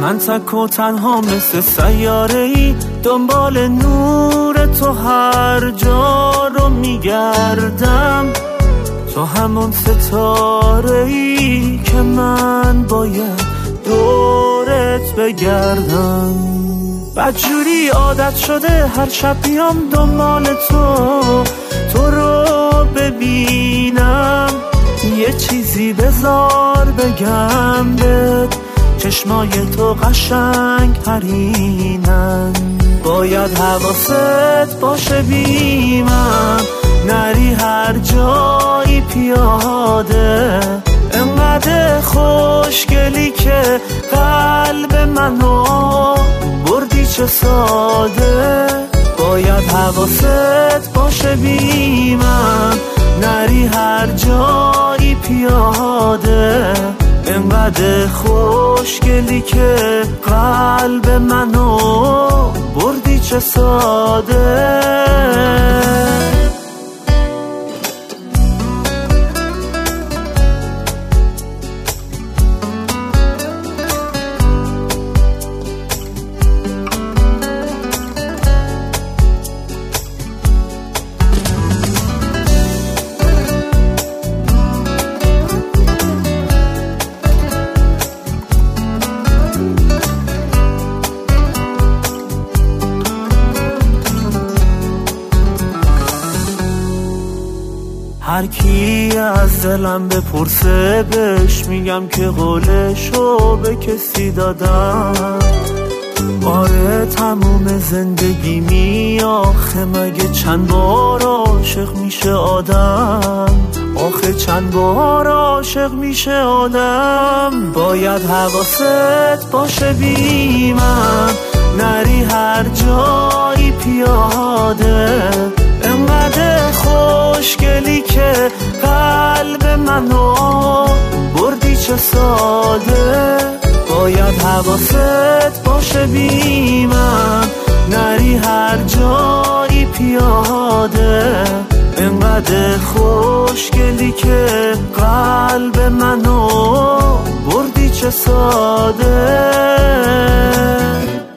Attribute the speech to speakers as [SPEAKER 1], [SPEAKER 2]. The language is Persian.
[SPEAKER 1] من تک و تنها مثل سیاره‌ای دنبال نور تو هر جا رو میگردم. تو همون ستاره‌ای که من باید دورت بگردم. بدجوری عادت شده هر شب بیام دنبال تو رو ببینم. یه چیزی بذار بگم بهت، چشمای تو قشنگ پرینن. باید حواست باشه بیمم، نری هر جایی پیاده. انقدر خوشگلی که قلب منو بردی چه ساده. باید حواست باشه بیمم، نری هر جایی پیاده. انقدر خوشگلی که قلب منو بردی چه ساده. هر کی از دلم بپرسه بهش میگم که قولشو به کسی دادم. آره تموم زندگیمی آخه مگه چند بار عاشق میشه آدم؟ آخه چند بار عاشق میشه آدم؟ باید حواست باشه بیمم، نری هر جایی پیاده. انقدر خوشگلی که قلب منو بردی چه ساده. باید حواست باشه بیمم، نری هر جایی پیاده. انقدر خوشگلی که قلب منو بردی چه ساده.